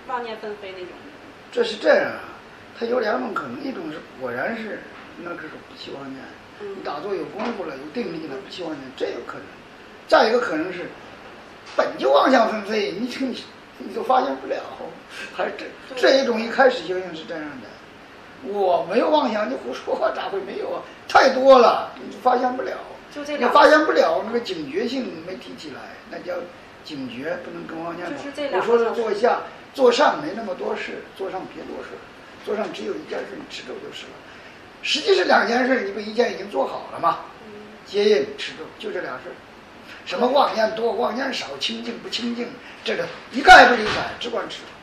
妄念纷飞那种。 这是这样啊，它有两种可能，一种是果然是那个是不起妄念，你打坐有功夫了，有定力了，不起妄念，这有可能。再一个可能是本就妄想纷飞，你都发现不了，还是这一种一开始修行是这样的。我没有妄想，你胡说话咋会没有啊？太多了，你发现不了。你发现不了，那个警觉性没提起来，那叫警觉，不能跟妄念跑。我说是坐下，坐上没那么多事，坐上别多事，坐上只有一件事，你持咒就是了。实际是两件事，你不一件已经做好了吗？接引持咒就这俩事。什么妄念多，妄念少，清净不清净，这个一概不理睬，只管持。